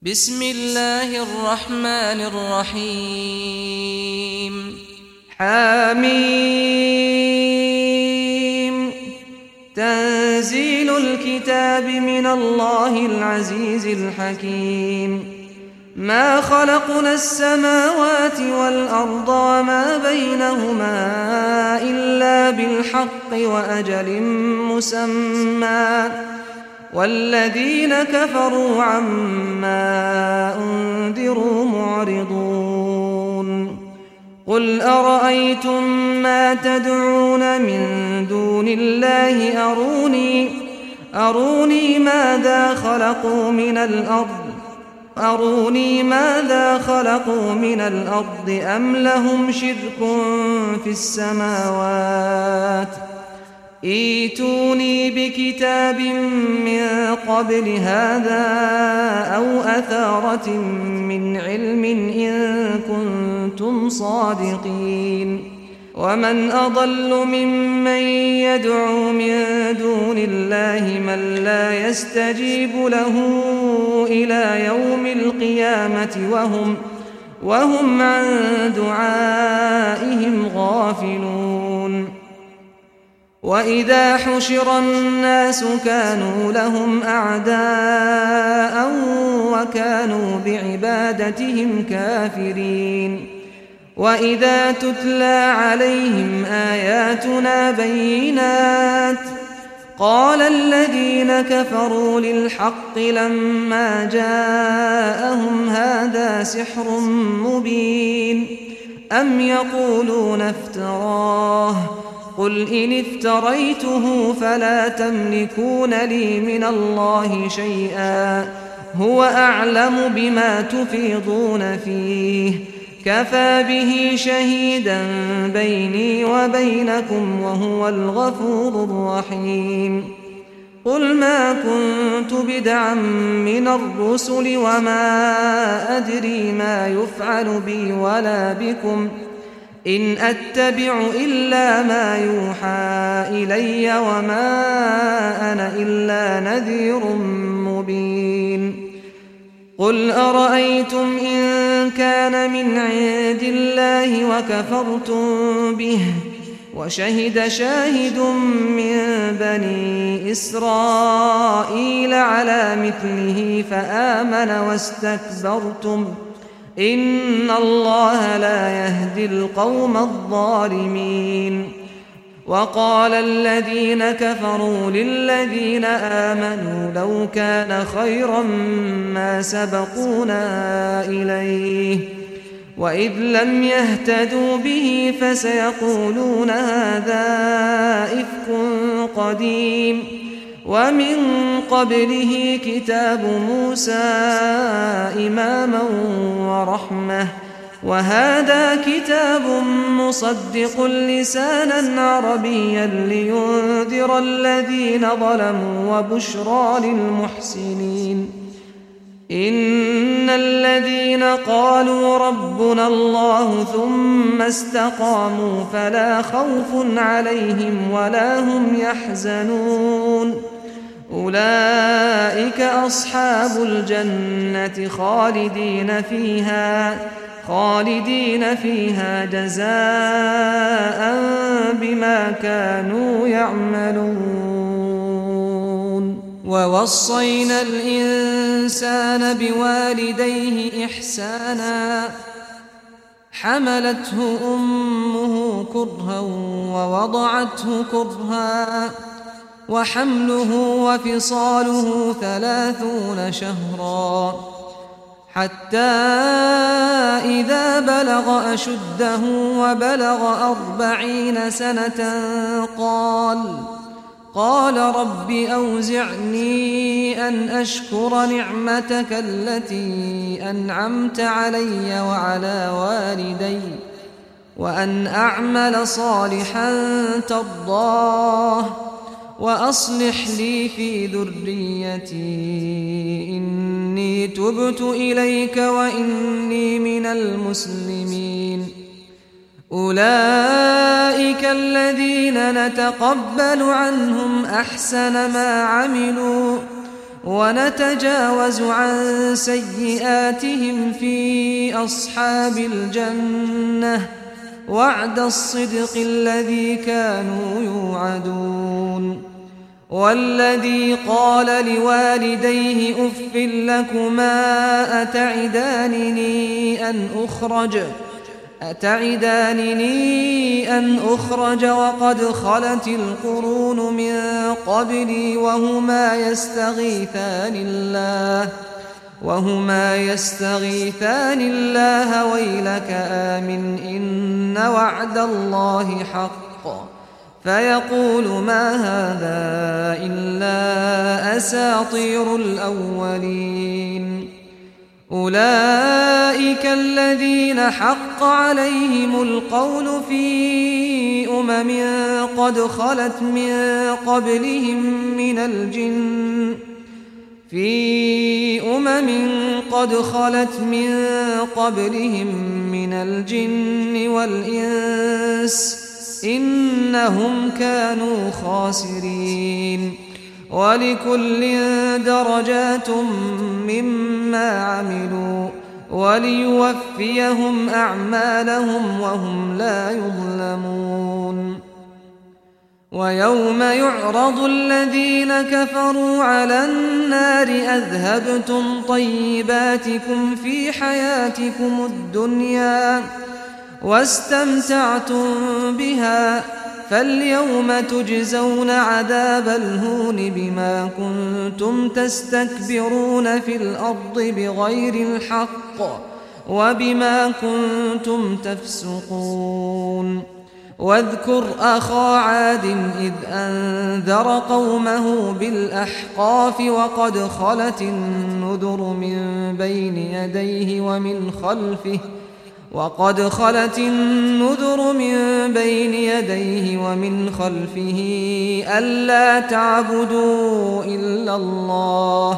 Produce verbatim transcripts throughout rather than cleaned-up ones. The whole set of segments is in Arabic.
بسم الله الرحمن الرحيم. حميم. تنزيل الكتاب من الله العزيز الحكيم. ما خلقنا السماوات والأرض وما بينهما إلا بالحق وأجل مسمى، والذين كفروا عما أنذروا معرضون. قل أرأيتم ما تدعون من دون الله أروني أروني ماذا خلقوا من الأرض أروني ماذا خلقوا من الأرض أم لهم شرك في السماوات؟ ائتوني بكتاب من قبل هذا أو أثارة من علم إن كنتم صادقين. ومن أضل ممن يدعو من دون الله من لا يستجيب له إلى يوم القيامة وهم, وهم عن دعائهم غافلون. وإذا حشر الناس كانوا لهم أعداء وكانوا بعبادتهم كافرين. وإذا تتلى عليهم آياتنا بينات قال الذين كفروا للحق لما جاءهم هذا سحر مبين أم يقولون افتراه قل إن افتريته فلا تملكون لي من الله شيئا هو أعلم بما تفيضون فيه كفى به شهيدا بيني وبينكم وهو الغفور الرحيم. قل ما كنت بدعا من الرسل وما أدري ما يفعل بي ولا بكم إن أتبع إلا ما يوحى إلي وما أنا إلا نذير مبين. قل أرأيتم إن كان من عند الله وكفرتم به وشهد شاهد من بني إسرائيل على مثله فآمن واستكبرتم إن الله لا يهدي القوم الظالمين. وقال الذين كفروا للذين آمنوا لو كان خيرا ما سبقونا إليه وإذ لم يهتدوا به فسيقولون هذا إفك قديم ومن قبله كتاب موسى إماما ورحمة وهذا كتاب مصدق لسانا عربيا لينذر الذين ظلموا وبشرى للمحسنين. إن الذين قالوا ربنا الله ثم استقاموا فلا خوف عليهم ولا هم يحزنون أولئك أصحاب الجنة خالدين فيها خالدين فيها جزاء بما كانوا يعملون. ووصينا الإنسان بوالديه إحسانا حملته أمه كرها ووضعته كرها وحمله وفصاله ثلاثون شهرا حتى إذا بلغ أشده وبلغ أربعين سنة قال قال رب أوزعني أن أشكر نعمتك التي أنعمت علي وعلى والدي وأن أعمل صالحا ترضاه وأصلح لي في ذريتي إني تبت إليك وإني من المسلمين. أولئك الذين نتقبل عنهم أحسن ما عملوا ونتجاوز عن سيئاتهم في أصحاب الجنة وعد الصدق الذي كانوا يوعدون. والذي قال لوالديه أف لكما أتعدانني أن أخرج أتعدانني أن أخرج وقد خلت القرون من قبلي وهما يستغيثان الله وهما يستغيثان الله ويلك آمن إن وعد الله حق فيقول ما هذا إلا أساطير الأولين. أولئك الذين حق عليهم القول في أمم قد خلت من قبلهم من الجن في أمم قد خلت من قبلهم من الجن والإنس إنهم كانوا خاسرين. ولكل درجات مما عملوا وليوفيهم أعمالهم وهم لا يظلمون. ويوم يعرض الذين كفروا على النار أذهبتم طيباتكم في حياتكم الدنيا واستمتعتم بها فاليوم تجزون عذاب الهون بما كنتم تستكبرون في الأرض بغير الحق وبما كنتم تفسقون. واذكر أخا عاد إذ أنذر قومه بالأحقاف وقد خلت النذر من بين يديه ومن خلفه وقد خلت النذر من بين يديه ومن خلفه ألا تعبدوا إلا الله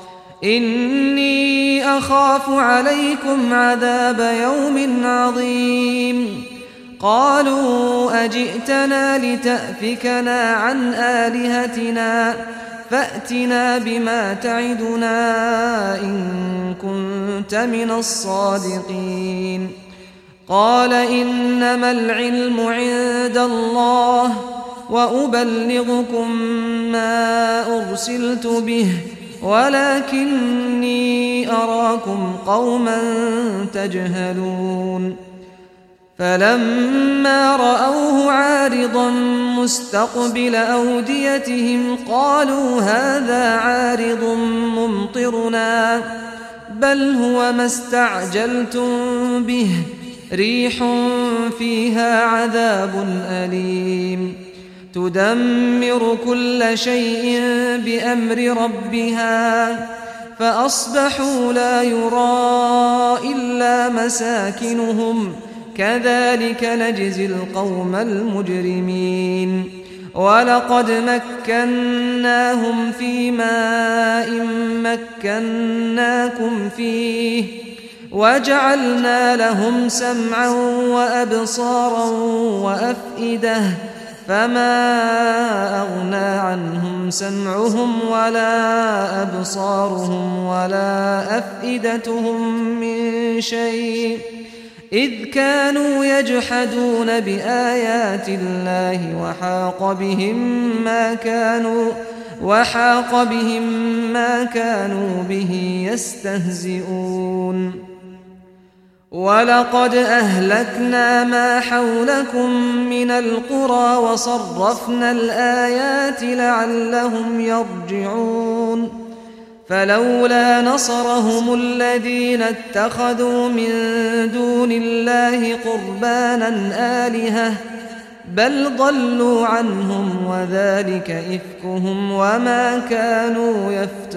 إني أخاف عليكم عذاب يوم عظيم. قالوا أجئتنا لتأفكنا عن آلهتنا فأتنا بما تعدنا إن كنت من الصادقين. قال إنما العلم عند الله وأبلغكم ما أرسلت به ولكني أراكم قوما تجهلون. فلما رأوه عارضا مستقبل أوديتهم قالوا هذا عارض ممطرنا بل هو ما استعجلتم به ريح فيها عذاب أليم تدمر كل شيء بأمر ربها فأصبحوا لا يرى إلا مساكنهم كذلك نجزي القوم المجرمين. ولقد مكناهم في ماء مكناكم فيه وجعلنا لهم سمعا وأبصارا وأفئدة فما أغنى عنهم سمعهم ولا أبصارهم ولا أفئدتهم من شيء إذ كانوا يجحدون بآيات الله وحاق بهم ما كانوا وحاق بهم ما كانوا به يستهزئون. ولقد أهلكنا ما حولكم من القرى وصرفنا الآيات لعلهم يرجعون. فلولا نصرهم الذين اتخذوا من دون الله قربانا آلهة بل ضلوا عنهم وذلك إفكهم وما كانوا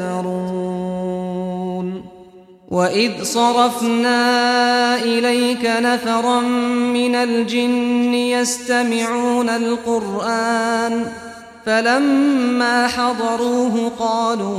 يفترون. وإذ صرفنا إليك نفرا من الجن يستمعون القرآن فلما حضروه قالوا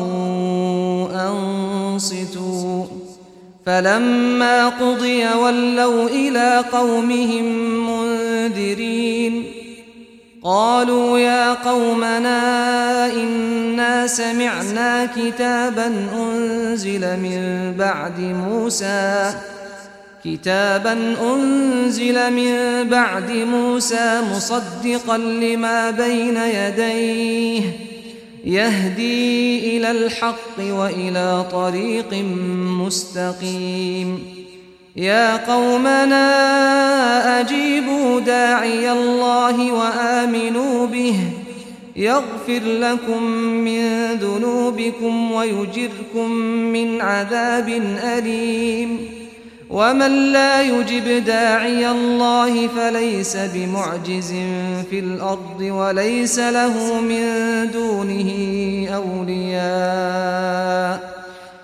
أنصتوا فلما قضي ولوا إلى قومهم منذرين. قالوا يا قومنا إنا سمعنا كتابا أنزل من بعد موسى كتابا أنزل من بعد موسى مصدقا لما بين يديه يهدي إلى الحق وإلى طريق مستقيم يا قومنا أجيبوا داعي الله وآمنوا به يغفر لكم من ذنوبكم ويجركم من عذاب أليم ومن لا يجب داعي الله فليس بمعجز في الأرض وليس له من دونه أولياء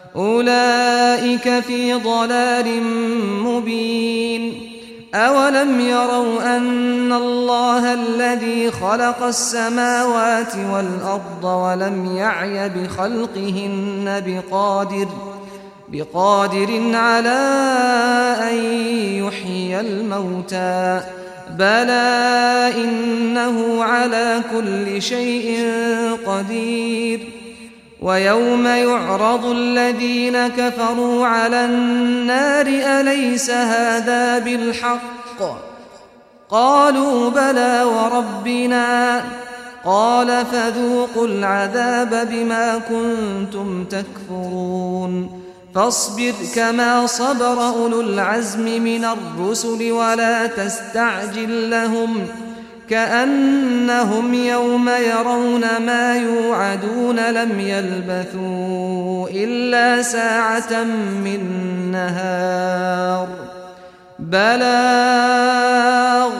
أولئك في ضلال مبين أولم يروا أن الله الذي خلق السماوات والأرض ولم يعي بخلقهن بقادر بقادر على أن يحيي الموتى بلى إنه على كل شيء قدير ويوم يعرض الذين كفروا على النار أليس هذا بالحق قالوا بلى وربنا قال فذوقوا العذاب بما كنتم تكفرون فاصبر كما صبر أولو العزم من الرسل ولا تستعجل لهم كأنهم يوم يرون ما يوعدون لم يلبثوا إلا ساعة من نهار بلاغ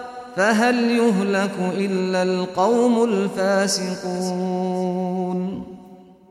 فهل يهلك إلا القوم الفاسقون